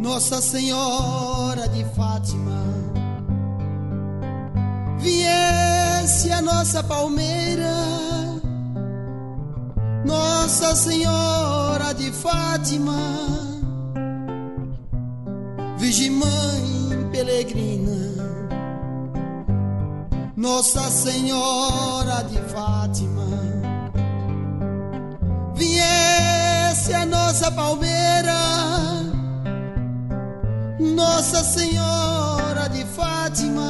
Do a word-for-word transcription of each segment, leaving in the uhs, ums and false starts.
Nossa Senhora de Fátima, viesse a nossa palmeira. Nossa Senhora de Fátima, Virgem Mãe Peregrina. Nossa Senhora de Fátima, viesse a nossa palmeira. Nossa Senhora de Fátima,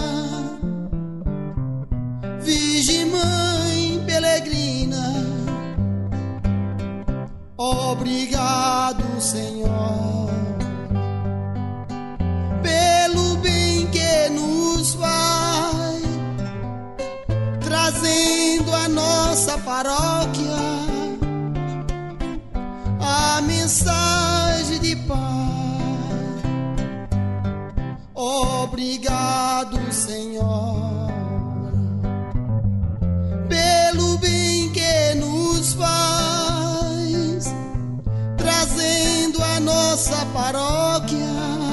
Virgem Mãe Peregrina. Obrigado, Senhor, pelo bem que nos faz, trazendo à nossa paróquia a mensagem de paz. Obrigado, Senhor, pelo bem que nos faz, trazendo à nossa paróquia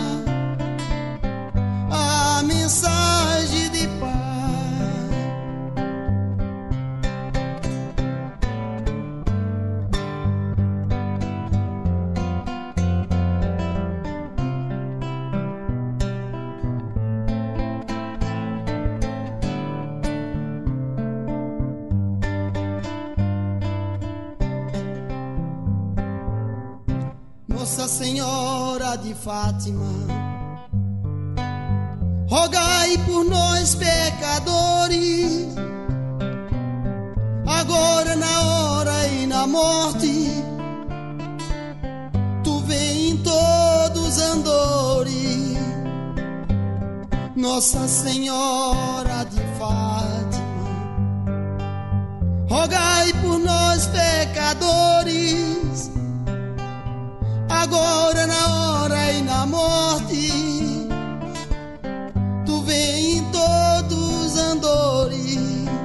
a mensagem de paz. Nossa Senhora de Fátima, rogai por nós pecadores, agora na hora e na morte. Tu vem em todos andores. Nossa Senhora de Fátima, rogai por nós pecadores, agora na hora e na morte. Tu vem em todos andores.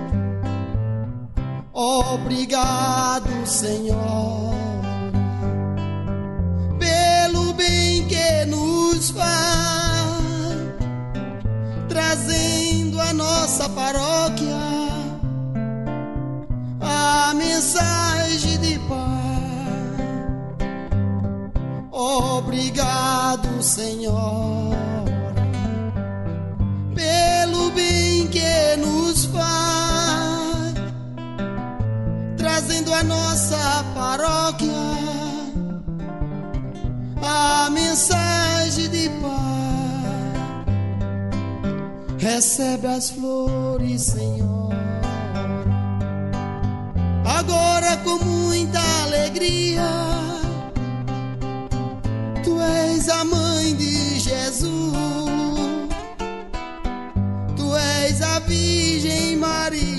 Obrigado, Senhor, pelo bem que nos faz, trazendo à nossa paróquia a mensagem de paz. Obrigado, Senhor, pelo bem que nos faz, trazendo à nossa paróquia a mensagem de paz. Recebe as flores, Senhor, agora com muita alegria. Tu és a mãe de Jesus, tu és a Virgem Maria.